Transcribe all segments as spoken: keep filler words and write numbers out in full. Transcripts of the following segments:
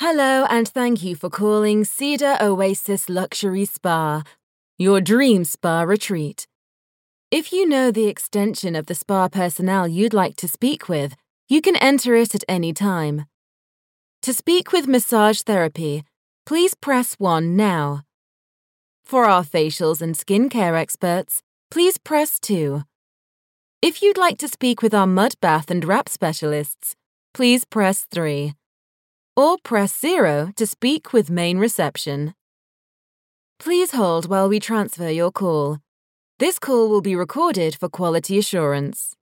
Hello and thank you for calling Cedar Oasis Luxury Spa, your dream spa retreat. If you know the extension of the spa personnel you'd like to speak with, you can enter it at any time. To speak with massage therapy, please press one now. For our facials and skincare experts, please press two. If you'd like to speak with our mud bath and wrap specialists, please press three. Or press zero to speak with main reception. Please hold while we transfer your call. This call will be recorded for quality assurance.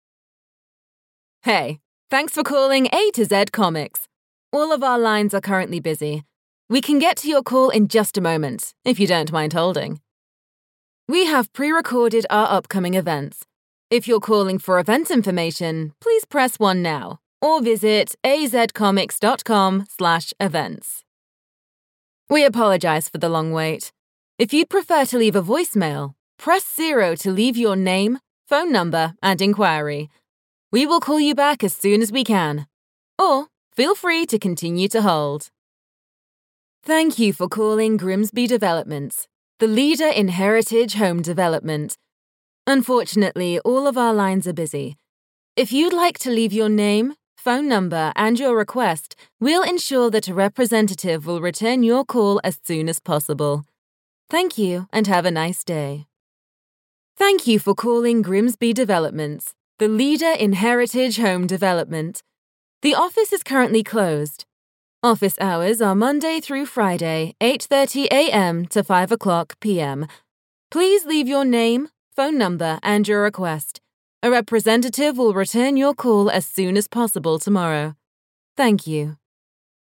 Hey, thanks for calling A to Z Comics. All of our lines are currently busy. We can get to your call in just a moment, if you don't mind holding. We have pre-recorded our upcoming events. If you're calling for event information, please press one now. Or visit azcomics.com slash events. We apologize for the long wait. If you'd prefer to leave a voicemail, press zero to leave your name, phone number, and inquiry. We will call you back as soon as we can. Or feel free to continue to hold. Thank you for calling Grimsby Developments, the leader in heritage home development. Unfortunately, all of our lines are busy. If you'd like to leave your name, phone number, and your request, we'll ensure that a representative will return your call as soon as possible. Thank you and have a nice day. Thank you for calling Grimsby Developments, the leader in heritage home development. The office is currently closed. Office hours are Monday through Friday, eight thirty a.m. to five o'clock p.m. Please leave your name, phone number, and your request. A representative will return your call as soon as possible tomorrow. Thank you.